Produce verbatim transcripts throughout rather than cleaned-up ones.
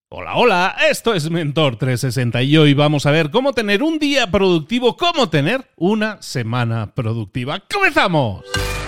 Hola, hola, esto es Mentor trescientos sesenta y hoy vamos a ver cómo tener un día productivo, cómo tener una semana productiva. ¡Comenzamos!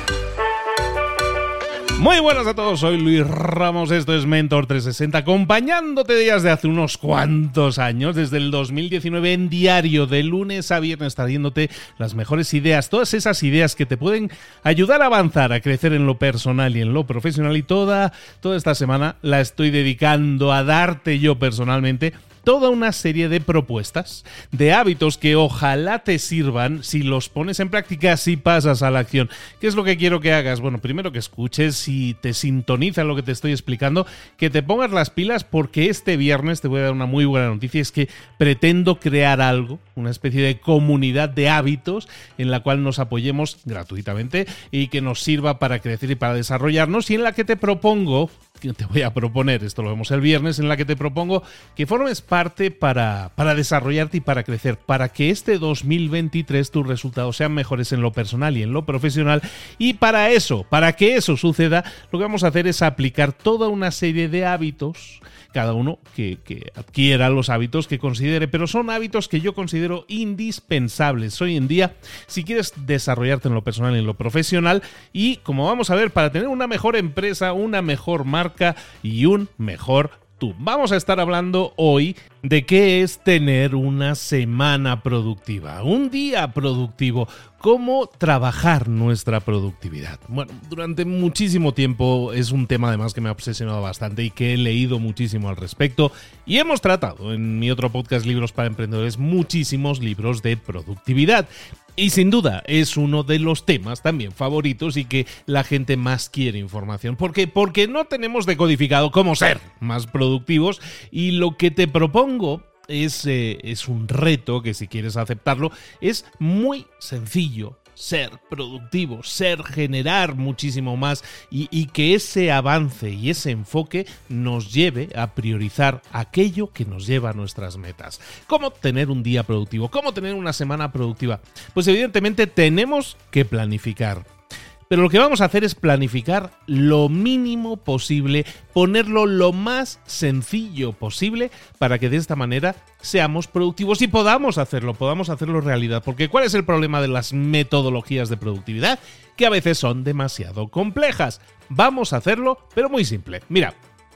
Muy buenas a todos, soy Luis Ramos, esto es Mentor trescientos sesenta, acompañándote desde hace unos cuantos años, desde el dos mil diecinueve en diario, de lunes a viernes, trayéndote las mejores ideas, todas esas ideas que te pueden ayudar a avanzar, a crecer en lo personal y en lo profesional, y toda, toda esta semana la estoy dedicando a darte yo personalmente toda una serie de propuestas, de hábitos que ojalá te sirvan si los pones en práctica, si pasas a la acción. ¿Qué es lo que quiero que hagas? Bueno, primero que escuches, si te sintoniza lo que te estoy explicando, que te pongas las pilas, porque este viernes te voy a dar una muy buena noticia, es que pretendo crear algo, una especie de comunidad de hábitos en la cual nos apoyemos gratuitamente y que nos sirva para crecer y para desarrollarnos, y en la que te propongo, que te voy a proponer, esto lo vemos el viernes, en la que te propongo que formes parte para, para desarrollarte y para crecer, para que este dos mil veintitrés tus resultados sean mejores en lo personal y en lo profesional. Y para eso, para que eso suceda, lo que vamos a hacer es aplicar toda una serie de hábitos, cada uno que, que adquiera los hábitos que considere, pero son hábitos que yo considero indispensables hoy en día si quieres desarrollarte en lo personal y en lo profesional, y como vamos a ver, para tener una mejor empresa, una mejor marca y un mejor tú. Vamos a estar hablando hoy de qué es tener una semana productiva, un día productivo, cómo trabajar nuestra productividad. Bueno, durante muchísimo tiempo es un tema además que me ha obsesionado bastante y que he leído muchísimo al respecto, y hemos tratado en mi otro podcast, Libros para Emprendedores, muchísimos libros de productividad. Y sin duda es uno de los temas también favoritos y que la gente más quiere información. ¿Por qué? Porque no tenemos decodificado cómo ser más productivos, y lo que te propongo es, eh, es un reto que, si quieres aceptarlo, es muy sencillo. Ser productivo, ser, generar muchísimo más, y, y que ese avance y ese enfoque nos lleve a priorizar aquello que nos lleva a nuestras metas. ¿Cómo tener un día productivo? ¿Cómo tener una semana productiva? Pues evidentemente tenemos que planificar. Pero lo que vamos a hacer es planificar lo mínimo posible, ponerlo lo más sencillo posible, para que de esta manera seamos productivos y podamos hacerlo, podamos hacerlo realidad. Porque ¿cuál es el problema de las metodologías de productividad? Que a veces son demasiado complejas. Vamos a hacerlo, pero muy simple. Mira,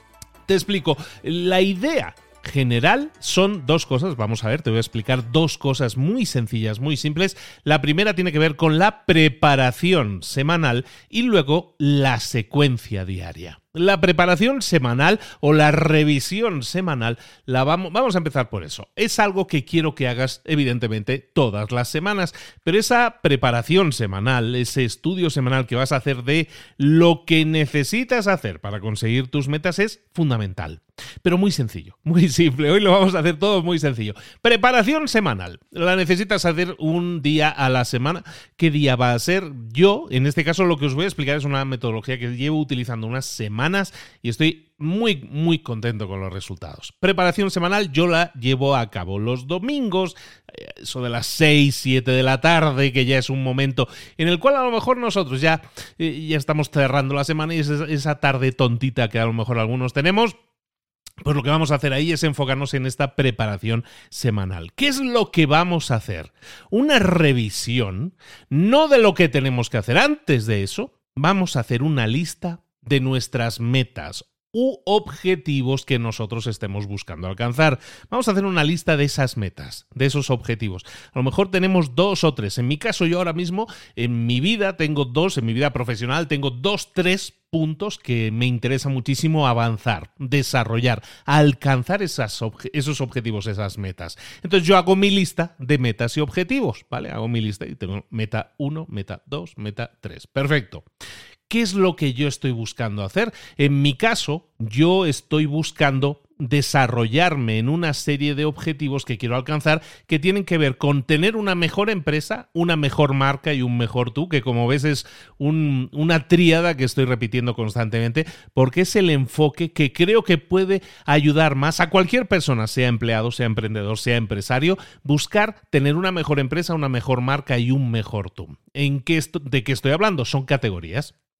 te explico. La idea general son dos cosas. Vamos a ver, te voy a explicar dos cosas muy sencillas, muy simples. La primera tiene que ver con la preparación semanal y luego la secuencia diaria. La preparación semanal o la revisión semanal, la vamos, vamos a empezar por eso. Es algo que quiero que hagas, evidentemente, todas las semanas, pero esa preparación semanal, ese estudio semanal que vas a hacer de lo que necesitas hacer para conseguir tus metas, es fundamental. Pero muy sencillo, muy simple. Hoy lo vamos a hacer todo muy sencillo. Preparación semanal. La necesitas hacer un día a la semana. ¿Qué día va a ser? Yo, en este caso, lo que os voy a explicar es una metodología que llevo utilizando unas semanas y estoy muy, muy contento con los resultados. Preparación semanal yo la llevo a cabo los domingos, eso de las seis, siete de la tarde, que ya es un momento en el cual a lo mejor nosotros ya, ya estamos cerrando la semana, y esa, esa tarde tontita que a lo mejor algunos tenemos. Pues lo que vamos a hacer ahí es enfocarnos en esta preparación semanal. ¿Qué es lo que vamos a hacer? Una revisión, no de lo que tenemos que hacer. Antes de eso, vamos a hacer una lista de nuestras metas u objetivos que nosotros estemos buscando alcanzar. Vamos a hacer una lista de esas metas, de esos objetivos. A lo mejor tenemos dos o tres. En mi caso, yo ahora mismo, en mi vida, tengo dos, en mi vida profesional, tengo dos, tres puntos que me interesa muchísimo avanzar, desarrollar, alcanzar esas obje- esos objetivos, esas metas. Entonces yo hago mi lista de metas y objetivos, ¿vale? Hago mi lista y tengo meta uno, meta dos, meta tres. Perfecto. ¿Qué es lo que yo estoy buscando hacer? En mi caso, yo estoy buscando desarrollarme en una serie de objetivos que quiero alcanzar, que tienen que ver con tener una mejor empresa, una mejor marca y un mejor tú, que como ves es un, una tríada que estoy repitiendo constantemente, porque es el enfoque que creo que puede ayudar más a cualquier persona, sea empleado, sea emprendedor, sea empresario, buscar tener una mejor empresa, una mejor marca y un mejor tú. ¿En qué esto, de qué estoy hablando? Son categorías.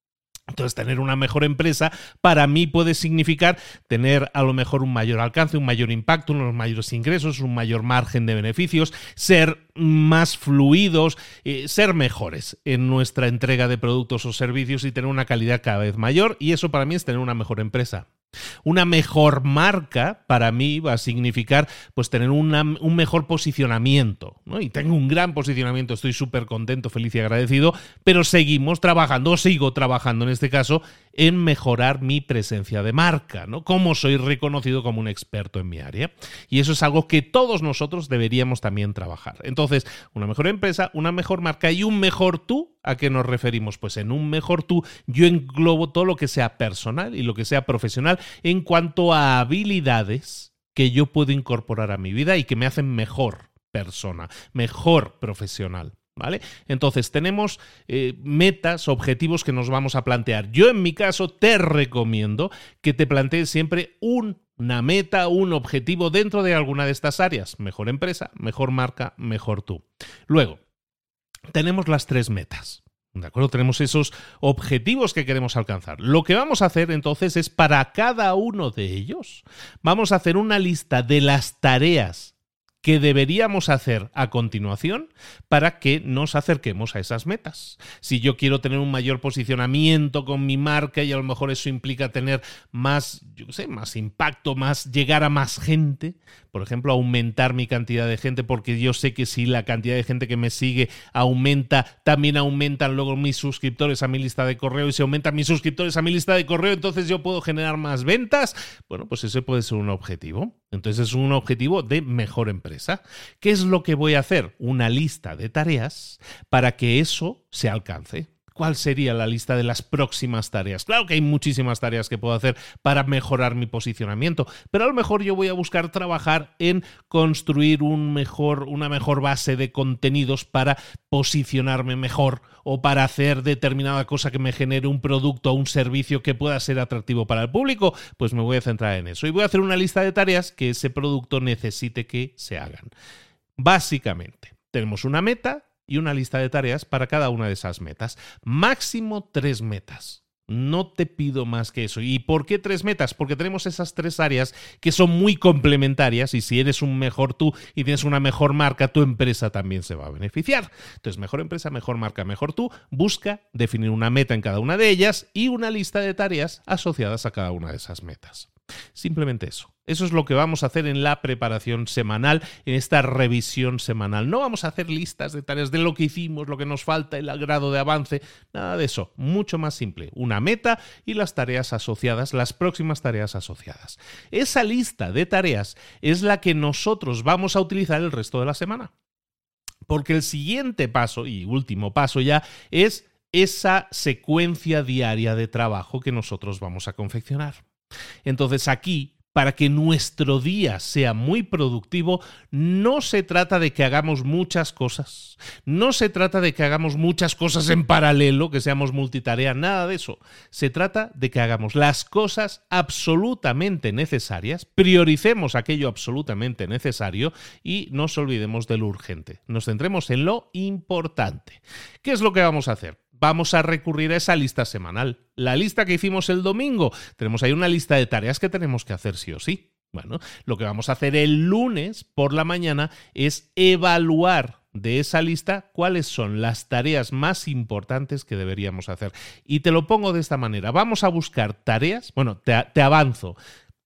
Entonces, tener una mejor empresa para mí puede significar tener a lo mejor un mayor alcance, un mayor impacto, unos mayores ingresos, un mayor margen de beneficios, ser más fluidos, eh, ser mejores en nuestra entrega de productos o servicios y tener una calidad cada vez mayor, y eso para mí es tener una mejor empresa. Una mejor marca para mí va a significar pues tener una, un mejor posicionamiento, ¿no? Y tengo un gran posicionamiento, estoy súper contento, feliz y agradecido, pero seguimos trabajando, o sigo trabajando en este caso, en mejorar mi presencia de marca, ¿no? Cómo soy reconocido como un experto en mi área. Y eso es algo que todos nosotros deberíamos también trabajar. Entonces, una mejor empresa, una mejor marca y un mejor tú. ¿A qué nos referimos? Pues en un mejor tú yo englobo todo lo que sea personal y lo que sea profesional en cuanto a habilidades que yo puedo incorporar a mi vida y que me hacen mejor persona, mejor profesional. ¿Vale? Entonces tenemos eh, metas, objetivos que nos vamos a plantear. Yo en mi caso te recomiendo que te plantees siempre un, una meta, un objetivo dentro de alguna de estas áreas. Mejor empresa, mejor marca, mejor tú. Luego, tenemos las tres metas. ¿De acuerdo? Tenemos esos objetivos que queremos alcanzar. Lo que vamos a hacer entonces es para cada uno de ellos, vamos a hacer una lista de las tareas que deberíamos hacer a continuación para que nos acerquemos a esas metas. Si yo quiero tener un mayor posicionamiento con mi marca y a lo mejor eso implica tener más, yo qué sé, más impacto, más llegar a más gente, por ejemplo, aumentar mi cantidad de gente, porque yo sé que si la cantidad de gente que me sigue aumenta, también aumentan luego mis suscriptores a mi lista de correo, y si aumentan mis suscriptores a mi lista de correo, entonces yo puedo generar más ventas. Bueno, pues ese puede ser un objetivo. Entonces es un objetivo de mejor empresa. ¿Qué es lo que voy a hacer? Una lista de tareas para que eso se alcance. ¿Cuál sería la lista de las próximas tareas? Claro que hay muchísimas tareas que puedo hacer para mejorar mi posicionamiento, pero a lo mejor yo voy a buscar trabajar en construir un mejor, una mejor base de contenidos para posicionarme mejor o para hacer determinada cosa que me genere un producto o un servicio que pueda ser atractivo para el público. Pues me voy a centrar en eso y voy a hacer una lista de tareas que ese producto necesite que se hagan. Básicamente, tenemos una meta y una lista de tareas para cada una de esas metas. Máximo tres metas. No te pido más que eso. ¿Y por qué tres metas? Porque tenemos esas tres áreas que son muy complementarias y si eres un mejor tú y tienes una mejor marca, tu empresa también se va a beneficiar. Entonces, mejor empresa, mejor marca, mejor tú. Busca definir una meta en cada una de ellas y una lista de tareas asociadas a cada una de esas metas. Simplemente eso. Eso es lo que vamos a hacer en la preparación semanal, en esta revisión semanal. No vamos a hacer listas de tareas de lo que hicimos, lo que nos falta, el grado de avance, nada de eso. Mucho más simple. Una meta y las tareas asociadas, las próximas tareas asociadas. Esa lista de tareas es la que nosotros vamos a utilizar el resto de la semana. Porque el siguiente paso, y último paso ya, es esa secuencia diaria de trabajo que nosotros vamos a confeccionar. Entonces aquí, para que nuestro día sea muy productivo, no se trata de que hagamos muchas cosas, no se trata de que hagamos muchas cosas en paralelo, que seamos multitarea, nada de eso. Se trata de que hagamos las cosas absolutamente necesarias, prioricemos aquello absolutamente necesario y no nos olvidemos de lo urgente. Nos centremos en lo importante. ¿Qué es lo que vamos a hacer? Vamos a recurrir a esa lista semanal. La lista que hicimos el domingo. Tenemos ahí una lista de tareas que tenemos que hacer sí o sí. Bueno, lo que vamos a hacer el lunes por la mañana es evaluar de esa lista cuáles son las tareas más importantes que deberíamos hacer. Y te lo pongo de esta manera. Vamos a buscar tareas. Bueno, te, te avanzo.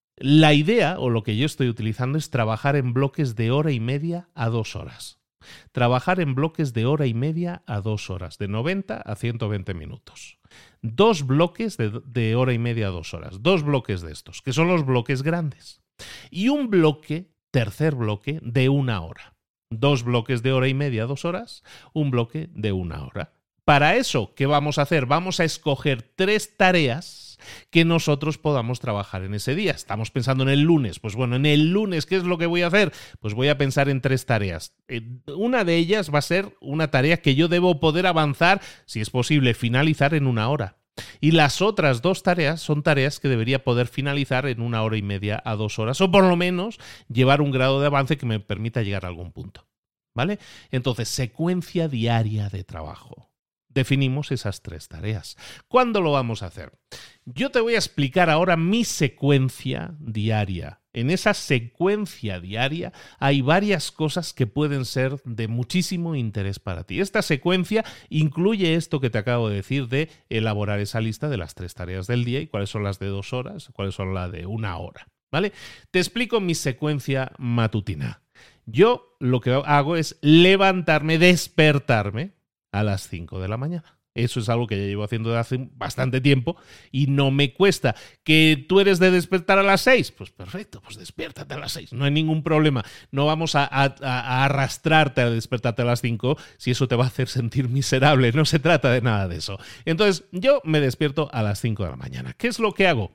La idea, o lo que yo estoy utilizando, es trabajar en bloques de hora y media a dos horas. Trabajar en bloques de hora y media a dos horas, de noventa a ciento veinte minutos. Dos bloques de, de hora y media a dos horas. Dos bloques de estos, que son los bloques grandes. Y un bloque, tercer bloque, de una hora. Dos bloques de hora y media a dos horas, un bloque de una hora. Para eso, ¿qué vamos a hacer? Vamos a escoger tres tareas que nosotros podamos trabajar en ese día. Estamos pensando en el lunes. Pues bueno, en el lunes, ¿qué es lo que voy a hacer? Pues voy a pensar en tres tareas. Una de ellas va a ser una tarea que yo debo poder avanzar, si es posible, finalizar en una hora. Y las otras dos tareas son tareas que debería poder finalizar en una hora y media a dos horas, o por lo menos llevar un grado de avance que me permita llegar a algún punto. ¿Vale? Entonces, secuencia diaria de trabajo. definimos esas tres tareas. ¿Cuándo lo vamos a hacer? Yo te voy a explicar ahora mi secuencia diaria. En esa secuencia diaria hay varias cosas que pueden ser de muchísimo interés para ti. Esta secuencia incluye esto que te acabo de decir de elaborar esa lista de las tres tareas del día y cuáles son las de dos horas, cuáles son las de una hora, ¿vale? Te explico mi secuencia matutina. Yo lo que hago es levantarme, despertarme a las cinco de la mañana. Eso es algo que ya llevo haciendo desde hace bastante tiempo y no me cuesta. ¿Que tú eres de despertar a las seis? Pues perfecto, pues despiértate a las seis. No hay ningún problema. No vamos a, a, a arrastrarte a despertarte a las cinco si eso te va a hacer sentir miserable. No se trata de nada de eso. Entonces, yo me despierto a las cinco de la mañana. ¿Qué es lo que hago?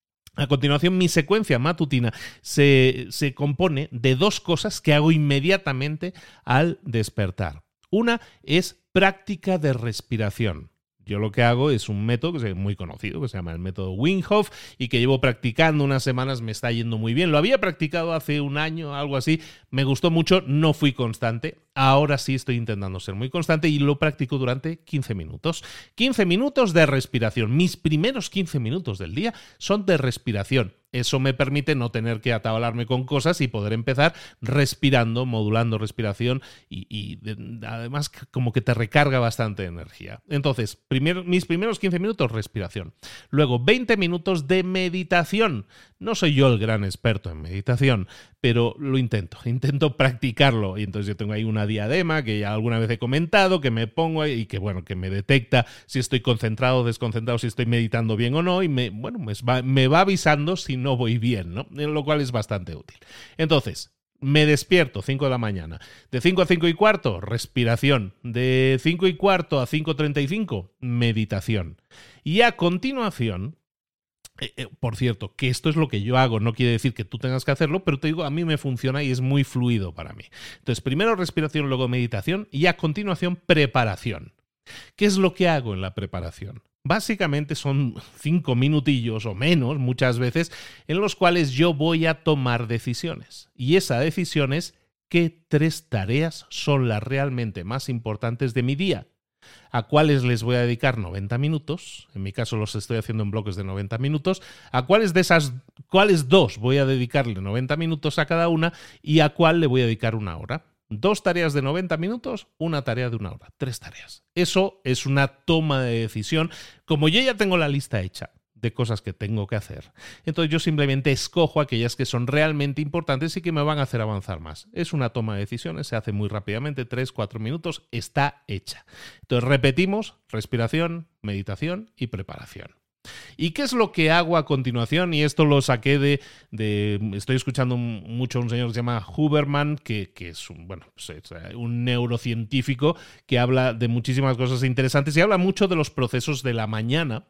A continuación, mi secuencia matutina se, se compone de dos cosas que hago inmediatamente al despertar. Una es práctica de respiración. Yo lo que hago es un método que es muy conocido, que se llama el método Wim Hof y que llevo practicando unas semanas, me está yendo muy bien. Lo había practicado hace un año, algo así, me gustó mucho, no fui constante. Ahora sí estoy intentando ser muy constante y lo practico durante quince minutos. quince minutos de respiración. Mis primeros quince minutos del día son de respiración. Eso me permite no tener que atabalarme con cosas y poder empezar respirando, modulando respiración y, y de, además como que te recarga bastante energía. Entonces, primero, mis primeros quince minutos, respiración. Luego, veinte minutos de meditación. No soy yo el gran experto en meditación, pero lo intento, intento practicarlo. Y entonces yo tengo ahí una diadema que ya alguna vez he comentado, que me pongo y que, bueno, que me detecta si estoy concentrado o desconcentrado, si estoy meditando bien o no, y me, bueno, me va, me va avisando si no voy bien, ¿no? Lo cual es bastante útil. Entonces, me despierto, cinco de la mañana. De cinco a cinco y cuarto, respiración. De cinco y cuarto a cinco treinta y cinco, meditación. Y a continuación, Eh, eh, por cierto, que esto es lo que yo hago, no quiere decir que tú tengas que hacerlo, pero te digo, a mí me funciona y es muy fluido para mí. Entonces, primero respiración, luego meditación y a continuación preparación. ¿Qué es lo que hago en la preparación? Básicamente son cinco minutillos o menos, muchas veces, en los cuales yo voy a tomar decisiones. Y esa decisión es qué tres tareas son las realmente más importantes de mi día. A cuáles les voy a dedicar noventa minutos, en mi caso los estoy haciendo en bloques de noventa minutos, a cuáles de esas, cuáles dos voy a dedicarle noventa minutos a cada una y a cuál le voy a dedicar una hora. Dos tareas de noventa minutos, una tarea de una hora, tres tareas. Eso es una toma de decisión. Como yo ya tengo la lista hecha de cosas que tengo que hacer, entonces yo simplemente escojo aquellas que son realmente importantes y que me van a hacer avanzar más. Es una toma de decisiones, se hace muy rápidamente, tres, cuatro minutos, está hecha. Entonces repetimos, respiración, meditación y preparación. ¿Y qué es lo que hago a continuación? Y esto lo saqué de... de estoy escuchando mucho a un señor que se llama Huberman, que, que es, un, bueno, pues es un neurocientífico que habla de muchísimas cosas interesantes y habla mucho de los procesos de la mañana.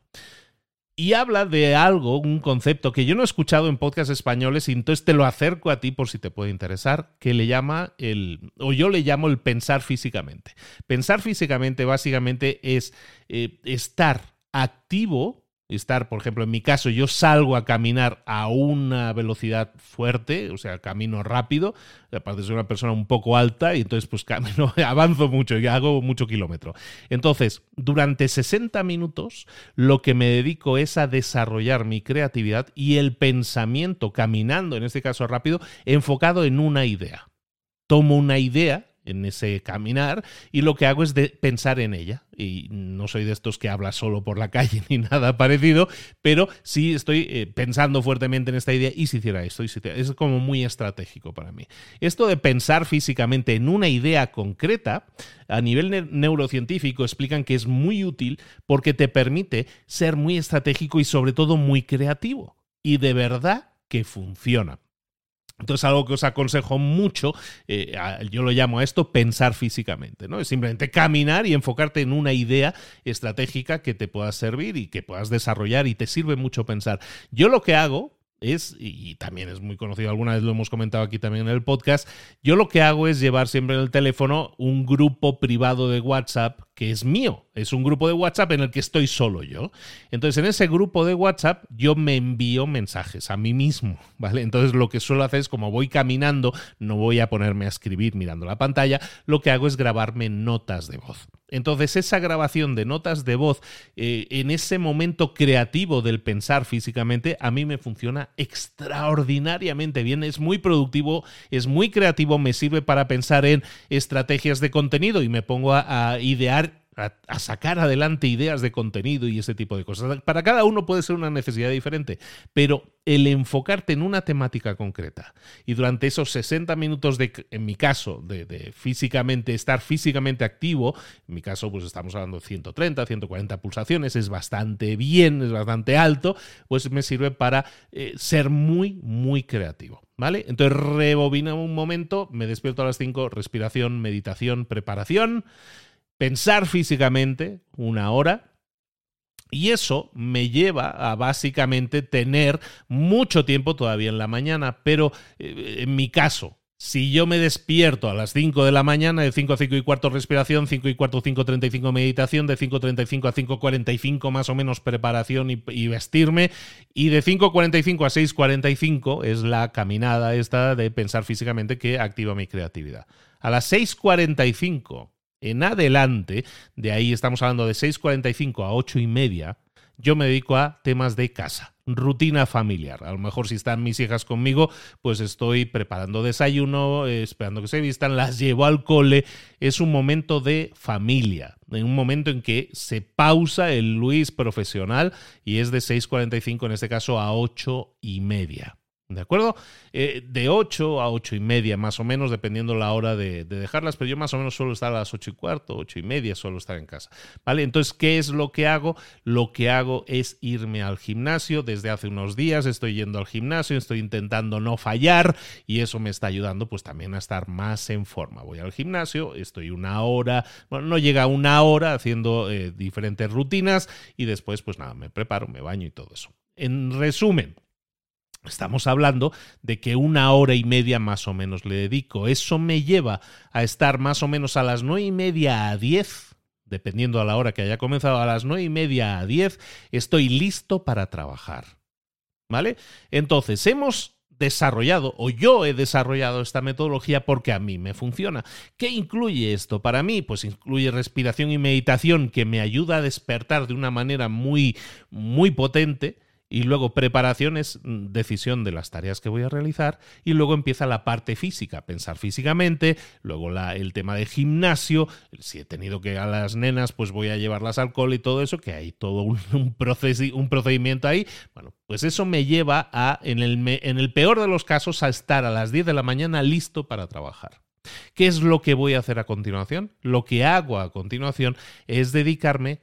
Y habla de algo, un concepto que yo no he escuchado en podcasts españoles y entonces te lo acerco a ti por si te puede interesar, que le llama el, o yo le llamo el pensar físicamente. Pensar físicamente básicamente es eh, estar activo, estar, por ejemplo, en mi caso, yo salgo a caminar a una velocidad fuerte, o sea, camino rápido, aparte de ser una persona un poco alta y entonces pues camino, avanzo mucho y hago mucho kilómetro. Entonces, durante sesenta minutos lo que me dedico es a desarrollar mi creatividad y el pensamiento caminando, en este caso rápido, enfocado en una idea. Tomo una idea en ese caminar y lo que hago es de pensar en ella. Y no soy de estos que habla solo por la calle ni nada parecido, pero sí estoy eh, pensando fuertemente en esta idea y si hiciera esto, y si hiciera, es como muy estratégico para mí. Esto de pensar físicamente en una idea concreta, a nivel ne- neurocientífico explican que es muy útil porque te permite ser muy estratégico y sobre todo muy creativo. Y de verdad que funciona. Entonces, algo que os aconsejo mucho, eh, yo lo llamo a esto pensar físicamente, ¿no? Es simplemente caminar y enfocarte en una idea estratégica que te pueda servir y que puedas desarrollar y te sirve mucho pensar. Yo lo que hago es, y también es muy conocido, alguna vez lo hemos comentado aquí también en el podcast, yo lo que hago es llevar siempre en el teléfono un grupo privado de WhatsApp que es mío. es un grupo de WhatsApp en el que estoy solo yo. Entonces, en ese grupo de WhatsApp yo me envío mensajes a mí mismo, ¿vale? Entonces, lo que suelo hacer es, como voy caminando, no voy a ponerme a escribir mirando la pantalla, lo que hago es grabarme notas de voz. Entonces, esa grabación de notas de voz eh, en ese momento creativo del pensar físicamente, a mí me funciona extraordinariamente bien. Es muy productivo, es muy creativo, me sirve para pensar en estrategias de contenido y me pongo a, a idear, A, a sacar adelante ideas de contenido y ese tipo de cosas. Para cada uno puede ser una necesidad diferente, pero el enfocarte en una temática concreta y durante esos sesenta minutos, de, en mi caso, de, de físicamente estar físicamente activo, en mi caso pues estamos hablando de ciento treinta, ciento cuarenta pulsaciones, es bastante bien, es bastante alto, pues me sirve para eh, ser muy, muy creativo. ¿Vale? Entonces rebobino un momento, me despierto a las cinco, respiración, meditación, preparación, pensar físicamente una hora, y eso me lleva a básicamente tener mucho tiempo todavía en la mañana, pero eh, en mi caso, si yo me despierto a las cinco de la mañana, de cinco a cinco y cuarto respiración, cinco y cuarto, cinco treinta y cinco meditación, de cinco treinta y cinco a cinco cuarenta y cinco más o menos preparación y, y vestirme, y de cinco cuarenta y cinco a seis cuarenta y cinco es la caminada esta de pensar físicamente que activa mi creatividad. A las seis cuarenta y cinco en adelante, de ahí estamos hablando de seis cuarenta y cinco a ocho y media, yo me dedico a temas de casa, rutina familiar. A lo mejor si están mis hijas conmigo, pues estoy preparando desayuno, eh, esperando que se vistan, las llevo al cole. Es un momento de familia, en un momento en que se pausa el Luis profesional y es de seis cuarenta y cinco en este caso a ocho y media. ¿De acuerdo? Eh, de ocho a ocho y media más o menos, dependiendo la hora de, de dejarlas, pero yo más o menos suelo estar a las ocho y cuarto, ocho y media, suelo estar en casa. ¿Vale? Entonces, ¿qué es lo que hago? Lo que hago es irme al gimnasio. Desde hace unos días estoy yendo al gimnasio, estoy intentando no fallar y eso me está ayudando pues también a estar más en forma. Voy al gimnasio, estoy una hora, bueno, no llega a una hora haciendo eh, diferentes rutinas y después pues nada, me preparo, me baño y todo eso. En resumen, estamos hablando de que una hora y media más o menos le dedico. Eso me lleva a estar más o menos a las nueve y media a diez, dependiendo a la hora que haya comenzado, a las nueve y media a diez, estoy listo para trabajar. ¿Vale? Entonces, hemos desarrollado, o yo he desarrollado esta metodología porque a mí me funciona. ¿Qué incluye esto para mí? Pues incluye respiración y meditación que me ayuda a despertar de una manera muy, muy potente. Y luego preparación es decisión de las tareas que voy a realizar y luego empieza la parte física, pensar físicamente, luego la, el tema de gimnasio, si he tenido que a las nenas pues voy a llevarlas al cole y todo eso, que hay todo un, un, procesi, un procedimiento ahí, bueno, pues eso me lleva a, en el, en el peor de los casos, a estar a las diez de la mañana listo para trabajar. ¿Qué es lo que voy a hacer a continuación? Lo que hago a continuación es dedicarme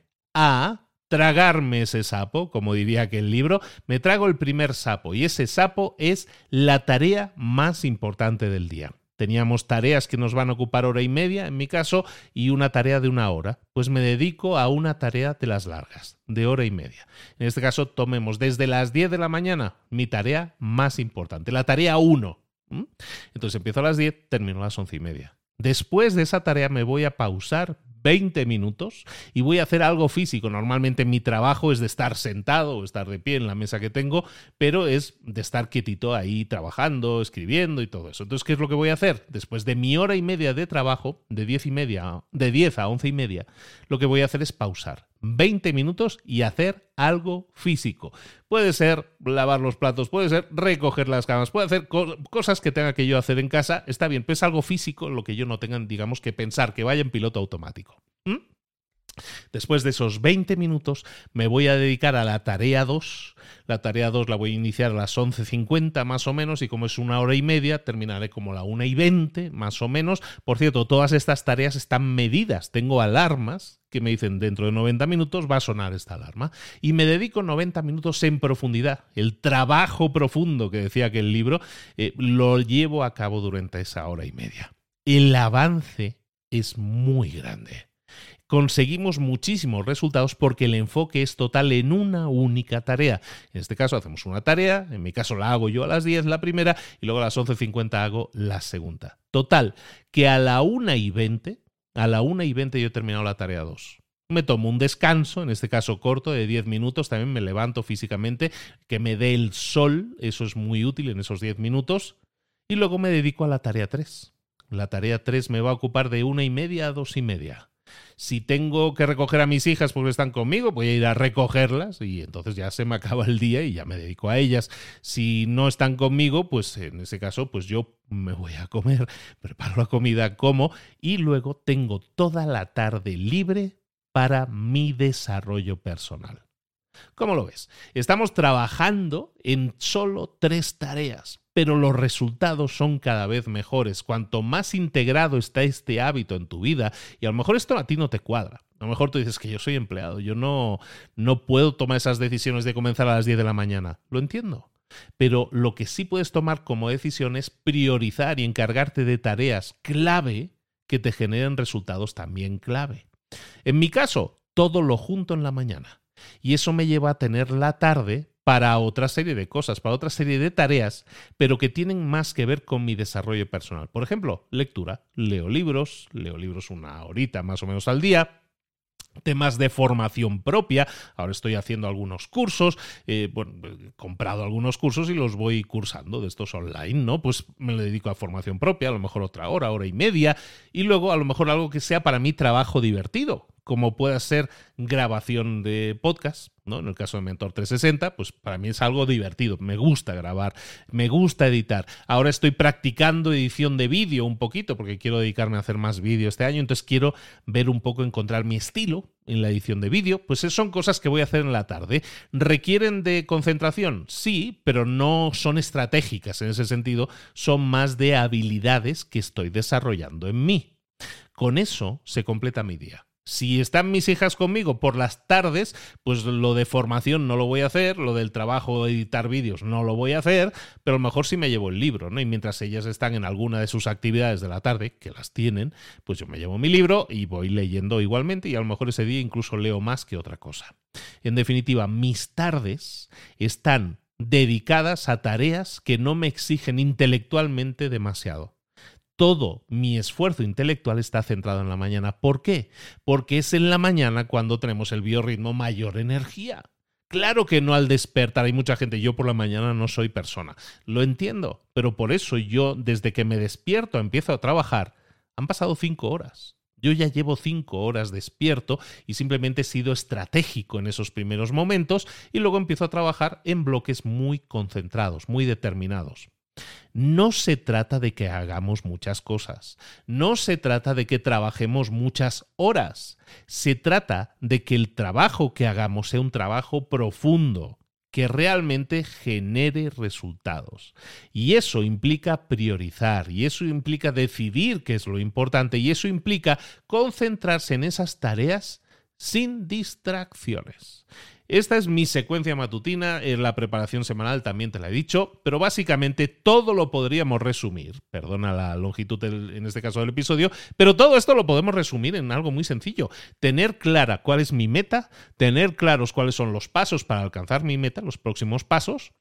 a tragarme ese sapo, como diría aquel libro. Me trago el primer sapo y ese sapo es la tarea más importante del día. Teníamos tareas que nos van a ocupar hora y media, en mi caso, y una tarea de una hora. Pues me dedico a una tarea de las largas, de hora y media. En este caso, tomemos desde las diez de la mañana mi tarea más importante, la tarea uno. ¿Mm? Entonces empiezo a las diez, termino a las once y media. Después de esa tarea me voy a pausar veinte minutos y voy a hacer algo físico. Normalmente mi trabajo es de estar sentado o estar de pie en la mesa que tengo, pero es de estar quietito ahí trabajando, escribiendo y todo eso. Entonces, ¿qué es lo que voy a hacer? Después de mi hora y media de trabajo, de diez y media, de diez a once y media, lo que voy a hacer es pausar veinte minutos y hacer algo físico. Puede ser lavar los platos, puede ser recoger las camas, puede hacer co- cosas que tenga que yo hacer en casa, está bien, pero es algo físico en lo que yo no tenga, digamos, que pensar, que vaya en piloto automático. ¿Mm? Después de esos veinte minutos me voy a dedicar a la tarea dos. La tarea dos la voy a iniciar a las once cincuenta más o menos y como es una hora y media terminaré como la una y veinte más o menos. Por cierto, todas estas tareas están medidas. Tengo alarmas que me dicen dentro de noventa minutos va a sonar esta alarma y me dedico noventa minutos en profundidad. El trabajo profundo que decía aquel libro eh, lo llevo a cabo durante esa hora y media. El avance es muy grande. Conseguimos muchísimos resultados porque el enfoque es total en una única tarea. En este caso hacemos una tarea, en mi caso la hago yo a las diez, la primera, y luego a las once cincuenta hago la segunda. Total, que a la una y veinte, a la una y veinte yo he terminado la tarea dos. me tomo un descanso, en este caso corto, de diez minutos, también me levanto físicamente, que me dé el sol, eso es muy útil en esos diez minutos, y luego me dedico a la tarea tres. La tarea tres me va a ocupar de una y media a dos y media. Si tengo que recoger a mis hijas porque están conmigo, voy a ir a recogerlas y entonces ya se me acaba el día y ya me dedico a ellas. Si no están conmigo, pues en ese caso pues yo me voy a comer, preparo la comida, como y luego tengo toda la tarde libre para mi desarrollo personal. ¿Cómo lo ves? Estamos trabajando en solo tres tareas, pero los resultados son cada vez mejores. Cuanto más integrado está este hábito en tu vida, y a lo mejor esto a ti no te cuadra. A lo mejor tú dices que yo soy empleado, yo no, no puedo tomar esas decisiones de comenzar a las diez de la mañana. Lo entiendo. Pero lo que sí puedes tomar como decisión es priorizar y encargarte de tareas clave que te generen resultados también clave. En mi caso, todo lo junto en la mañana. Y eso me lleva a tener la tarde para otra serie de cosas, para otra serie de tareas, pero que tienen más que ver con mi desarrollo personal. Por ejemplo, lectura. Leo libros, leo libros una horita más o menos al día. Temas de formación propia, ahora estoy haciendo algunos cursos, eh, bueno, he comprado algunos cursos y los voy cursando de estos online, ¿no? Pues me lo dedico a formación propia, a lo mejor otra hora, hora y media, y luego a lo mejor algo que sea para mí trabajo divertido, como pueda ser grabación de podcast, ¿no? En el caso de Mentor trescientos sesenta, pues para mí es algo divertido, me gusta grabar, me gusta editar. Ahora estoy practicando edición de vídeo un poquito porque quiero dedicarme a hacer más vídeo este año, entonces quiero ver un poco, encontrar mi estilo en la edición de vídeo. Pues son cosas que voy a hacer en la tarde. ¿Requieren de concentración? Sí, pero no son estratégicas en ese sentido, son más de habilidades que estoy desarrollando en mí. Con eso se completa mi día. Si están mis hijas conmigo por las tardes, pues lo de formación no lo voy a hacer, lo del trabajo de editar vídeos no lo voy a hacer, pero a lo mejor sí me llevo el libro, ¿no? Y mientras ellas están en alguna de sus actividades de la tarde, que las tienen, pues yo me llevo mi libro y voy leyendo igualmente y a lo mejor ese día incluso leo más que otra cosa. En definitiva, mis tardes están dedicadas a tareas que no me exigen intelectualmente demasiado. Todo mi esfuerzo intelectual está centrado en la mañana. ¿Por qué? Porque es en la mañana cuando tenemos el biorritmo mayor energía. Claro que no al despertar. Hay mucha gente, yo por la mañana no soy persona. Lo entiendo, pero por eso yo desde que me despierto empiezo a trabajar. Han pasado cinco horas. Yo ya llevo cinco horas despierto y simplemente he sido estratégico en esos primeros momentos y luego empiezo a trabajar en bloques muy concentrados, muy determinados. No se trata de que hagamos muchas cosas, no se trata de que trabajemos muchas horas, se trata de que el trabajo que hagamos sea un trabajo profundo, que realmente genere resultados. Y eso implica priorizar, y eso implica decidir qué es lo importante, y eso implica concentrarse en esas tareas sin distracciones. Esta es mi secuencia matutina, en la preparación semanal también te la he dicho, pero básicamente todo lo podríamos resumir, perdona la longitud del, en este caso del episodio, pero todo esto lo podemos resumir en algo muy sencillo. Tener clara cuál es mi meta, tener claros cuáles son los pasos para alcanzar mi meta, los próximos pasos,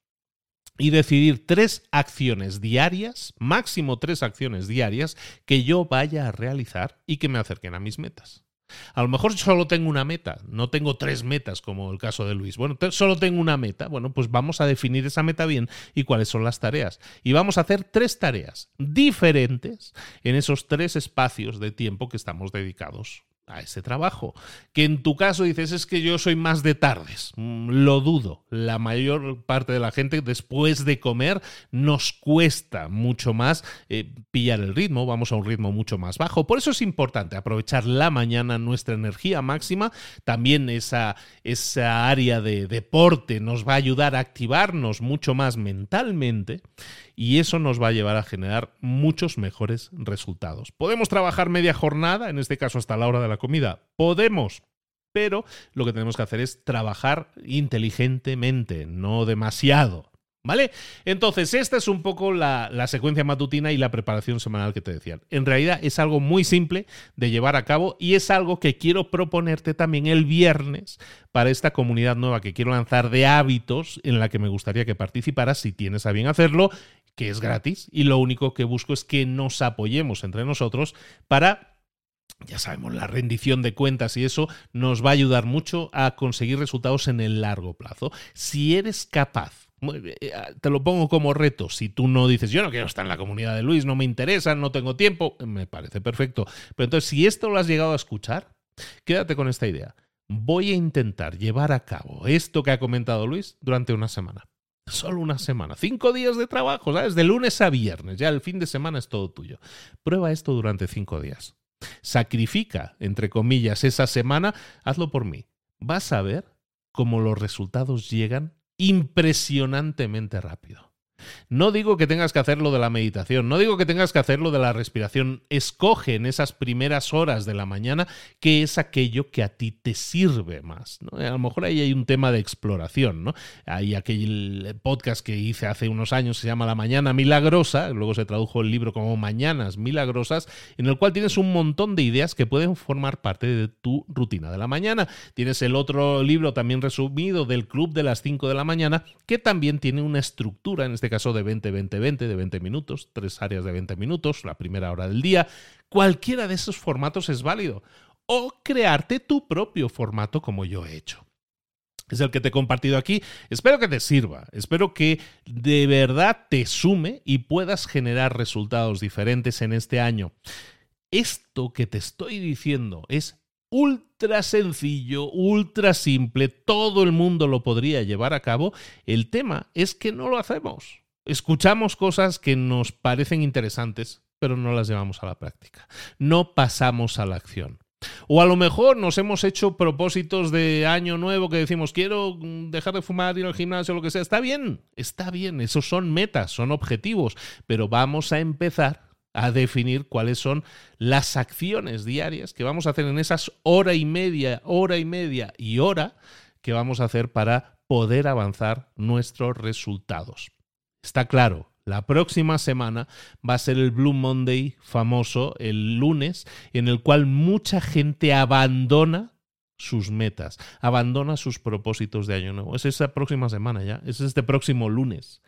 y decidir tres acciones diarias, máximo tres acciones diarias, que yo vaya a realizar y que me acerquen a mis metas. A lo mejor solo tengo una meta, no tengo tres metas como el caso de Luis. Bueno, solo tengo una meta. Bueno, pues vamos a definir esa meta bien y cuáles son las tareas. Y vamos a hacer tres tareas diferentes en esos tres espacios de tiempo que estamos dedicados a ese trabajo. Que en tu caso dices, es que yo soy más de tardes. Lo dudo. La mayor parte de la gente después de comer nos cuesta mucho más eh, pillar el ritmo, vamos a un ritmo mucho más bajo. Por eso es importante aprovechar la mañana, nuestra energía máxima. También esa, esa área de deporte nos va a ayudar a activarnos mucho más mentalmente y eso nos va a llevar a generar muchos mejores resultados. ¿Podemos trabajar media jornada? En este caso hasta la hora de la comida. Podemos, pero lo que tenemos que hacer es trabajar inteligentemente, no demasiado. ¿Vale? Entonces, esta es un poco la, la secuencia matutina y la preparación semanal que te decían. En realidad es algo muy simple de llevar a cabo y es algo que quiero proponerte también el viernes para esta comunidad nueva que quiero lanzar de hábitos en la que me gustaría que participaras si tienes a bien hacerlo, que es gratis y lo único que busco es que nos apoyemos entre nosotros para ya sabemos, la rendición de cuentas y eso nos va a ayudar mucho a conseguir resultados en el largo plazo. Si eres capaz, te lo pongo como reto, si tú no dices, yo no quiero estar en la comunidad de Luis, no me interesa, no tengo tiempo, me parece perfecto. Pero entonces, si esto lo has llegado a escuchar, quédate con esta idea. Voy a intentar llevar a cabo esto que ha comentado Luis durante una semana. Solo una semana. Cinco días de trabajo, ¿sabes? De lunes a viernes. Ya el fin de semana es todo tuyo. Prueba esto durante cinco días. Sacrifica, entre comillas, esa semana. Hazlo por mí. Vas a ver cómo los resultados llegan impresionantemente rápido. No digo que tengas que hacer lo de la meditación, no digo que tengas que hacer lo de la respiración. Escoge en esas primeras horas de la mañana qué es aquello que a ti te sirve más, ¿no? A lo mejor ahí hay un tema de exploración, ¿no? Hay aquel podcast que hice hace unos años, se llama La Mañana Milagrosa, luego se tradujo el libro como Mañanas Milagrosas, en el cual tienes un montón de ideas que pueden formar parte de tu rutina de la mañana. Tienes el otro libro también resumido del Club de las cinco de la mañana, que también tiene una estructura, en este caso de veinte veinte veinte, de veinte minutos, tres áreas de veinte minutos, la primera hora del día. Cualquiera de esos formatos es válido. O crearte tu propio formato como yo he hecho. Es el que te he compartido aquí. Espero que te sirva. Espero que de verdad te sume y puedas generar resultados diferentes en este año. Esto que te estoy diciendo es ultra sencillo, ultra simple. Todo el mundo lo podría llevar a cabo. El tema es que no lo hacemos. Escuchamos cosas que nos parecen interesantes, pero no las llevamos a la práctica. No pasamos a la acción. O a lo mejor nos hemos hecho propósitos de año nuevo que decimos, quiero dejar de fumar, ir al gimnasio, lo que sea. Está bien, está bien. Esos son metas, son objetivos. Pero vamos a empezar a definir cuáles son las acciones diarias que vamos a hacer en esas hora y media, hora y media y hora que vamos a hacer para poder avanzar nuestros resultados. Está claro, la próxima semana va a ser el Blue Monday famoso, el lunes, en el cual mucha gente abandona sus metas, abandona sus propósitos de año nuevo. Es esa próxima semana ya, es este próximo lunes.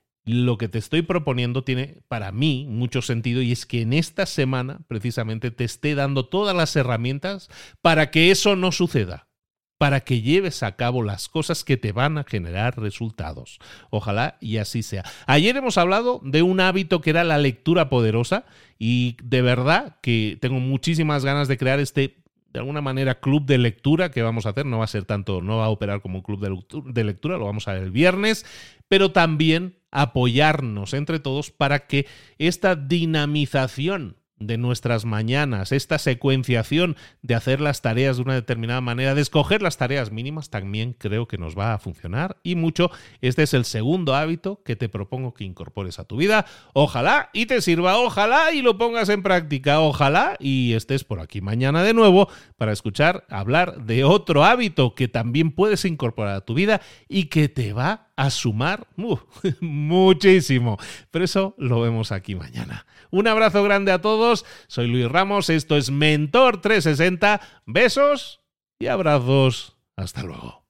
Lo que te estoy proponiendo tiene para mí mucho sentido y es que en esta semana precisamente te esté dando todas las herramientas para que eso no suceda, para que lleves a cabo las cosas que te van a generar resultados. Ojalá y así sea. Ayer hemos hablado de un hábito que era la lectura poderosa y de verdad que tengo muchísimas ganas de crear este, de alguna manera, club de lectura que vamos a hacer. No va a ser tanto, no va a operar como un club de lectura, de lectura, lo vamos a ver el viernes, pero también apoyarnos entre todos para que esta dinamización de nuestras mañanas, esta secuenciación de hacer las tareas de una determinada manera, de escoger las tareas mínimas, también creo que nos va a funcionar y mucho. Este es el segundo hábito que te propongo que incorpores a tu vida. Ojalá y te sirva, ojalá y lo pongas en práctica, ojalá y estés por aquí mañana de nuevo para escuchar hablar de otro hábito que también puedes incorporar a tu vida y que te va a sumar uh, muchísimo. Pero eso lo vemos aquí mañana. Un abrazo grande a todos. Soy Luis Ramos. Esto es Mentor trescientos sesenta. Besos y abrazos. Hasta luego.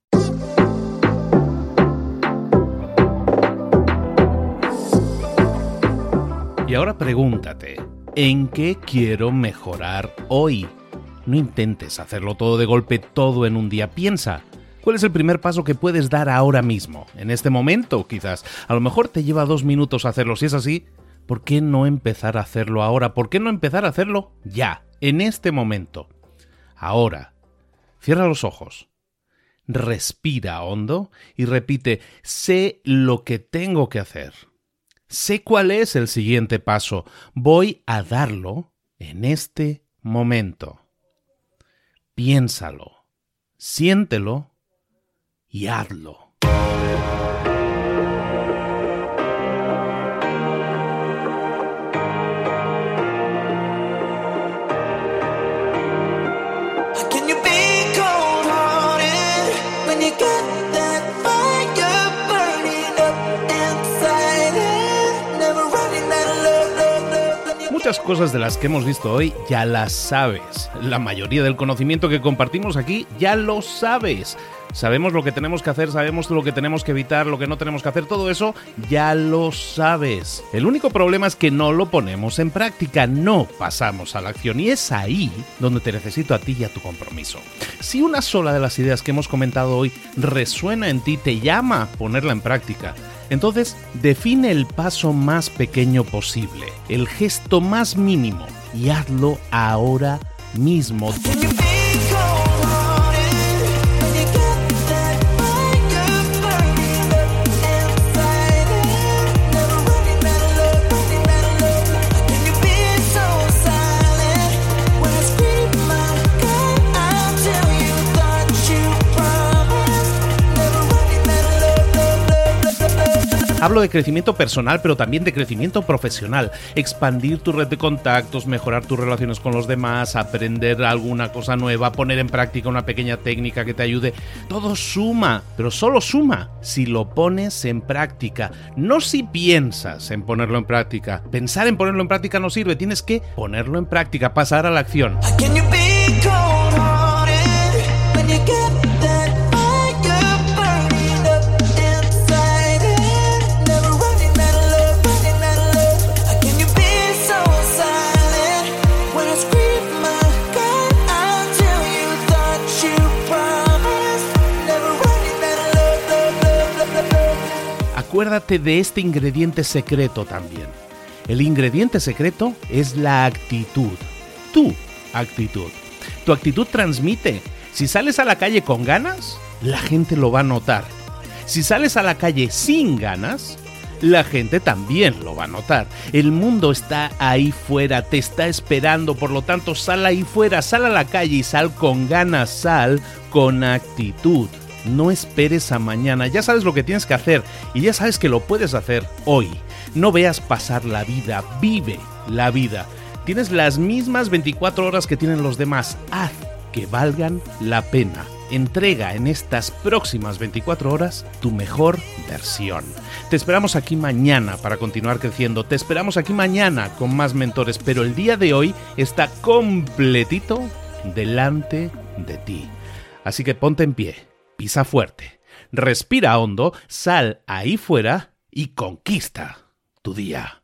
Y ahora pregúntate, ¿en qué quiero mejorar hoy? No intentes hacerlo todo de golpe, todo en un día. Piensa. ¿Cuál es el primer paso que puedes dar ahora mismo? En este momento, quizás. A lo mejor te lleva dos minutos hacerlo. Si es así, ¿por qué no empezar a hacerlo ahora? ¿Por qué no empezar a hacerlo ya? En este momento. Ahora. Cierra los ojos. Respira hondo y repite, sé lo que tengo que hacer. Sé cuál es el siguiente paso. Voy a darlo en este momento. Piénsalo. Siéntelo. Y hazlo. Muchas cosas de las que hemos visto hoy ya las sabes. La mayoría del conocimiento que compartimos aquí ya lo sabes. Sabemos lo que tenemos que hacer, sabemos lo que tenemos que evitar, lo que no tenemos que hacer, todo eso ya lo sabes. El único problema es que no lo ponemos en práctica, no pasamos a la acción y es ahí donde te necesito a ti y a tu compromiso. Si una sola de las ideas que hemos comentado hoy resuena en ti, te llama a ponerla en práctica, entonces define el paso más pequeño posible, el gesto más mínimo y hazlo ahora mismo. Hablo de crecimiento personal, pero también de crecimiento profesional. Expandir tu red de contactos, mejorar tus relaciones con los demás, aprender alguna cosa nueva, poner en práctica una pequeña técnica que te ayude. Todo suma, pero solo suma si lo pones en práctica. No si piensas en ponerlo en práctica. Pensar en ponerlo en práctica no sirve. Tienes que ponerlo en práctica, pasar a la acción. Acuérdate de este ingrediente secreto también. El ingrediente secreto es la actitud. Tu actitud. Tu actitud transmite. Si sales a la calle con ganas, la gente lo va a notar. Si sales a la calle sin ganas, la gente también lo va a notar. El mundo está ahí fuera, te está esperando, por lo tanto sal ahí fuera, sal a la calle y sal con ganas, sal con actitud. No esperes a mañana, ya sabes lo que tienes que hacer y ya sabes que lo puedes hacer hoy. No veas pasar la vida, vive la vida. Tienes las mismas veinticuatro horas que tienen los demás, haz que valgan la pena. Entrega en estas próximas veinticuatro horas tu mejor versión. Te esperamos aquí mañana para continuar creciendo, te esperamos aquí mañana con más mentores, pero el día de hoy está completito delante de ti. Así que ponte en pie. Pisa fuerte, respira hondo, sal ahí fuera y conquista tu día.